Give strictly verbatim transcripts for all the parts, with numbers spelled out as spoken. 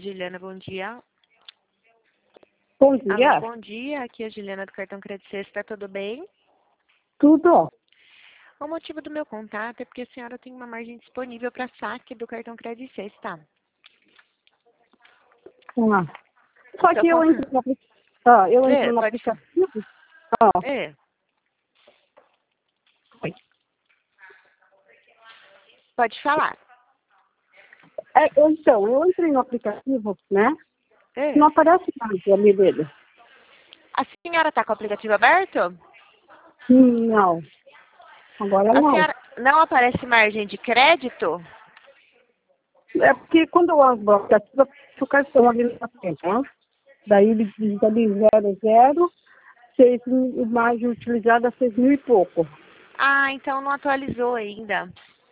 Juliana, bom dia. Bom dia. Alô, bom dia, aqui é a Juliana do Cartão Crédito Sexta, tudo bem? Tudo. O motivo do meu contato é porque a senhora tem uma margem disponível para saque do Cartão Crédito Sexta. Ah. Só Então, que eu com- entro no, apli- ah, eu É, entro no pode falar. aplicativo. Ah, É, oi. pode falar. É, eu- então, eu entrei no aplicativo, né? É. Não aparece mais o ali dele. A senhora está com o aplicativo aberto? Hum, Não, agora A não. senhora não aparece margem de crédito? É porque quando eu abro o aplicativo, o cartão ali na frente, né? Daí ele diz ali zero, zero, seis mil, margem utilizada seis mil e pouco. Ah, então não atualizou ainda.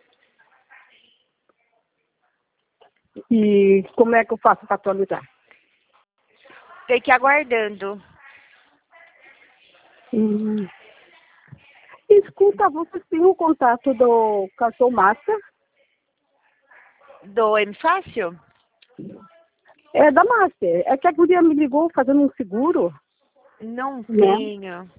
E como é que eu faço para atualizar? Tem que ir aguardando. Hum. Escuta, vocês têm o contato do cartão Master? Do M Fácil? É da Master. É que a guria me ligou fazendo um seguro, Não né? tenho.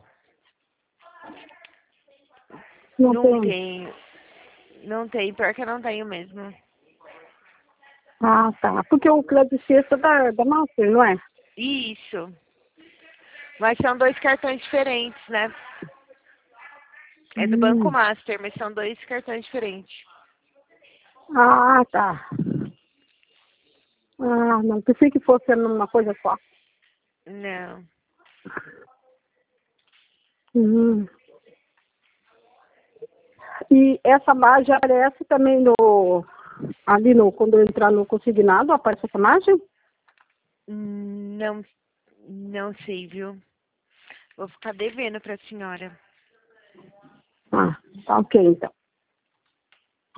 Não Não tem. tenho. Não tenho, pior que eu não tenho mesmo. Ah, tá. Porque o crédito sexta da, da Master, não é? Isso. Mas são dois cartões diferentes, né? É do Banco Hum. Master, mas são dois cartões diferentes. Ah, tá. Ah, não. Pensei que fosse uma coisa só. Não. Hum. E essa margem aparece também no... Ali no... Quando eu entrar no consignado, aparece essa margem? Não, não sei, viu? Vou ficar devendo pra senhora. Ah, tá ok, então.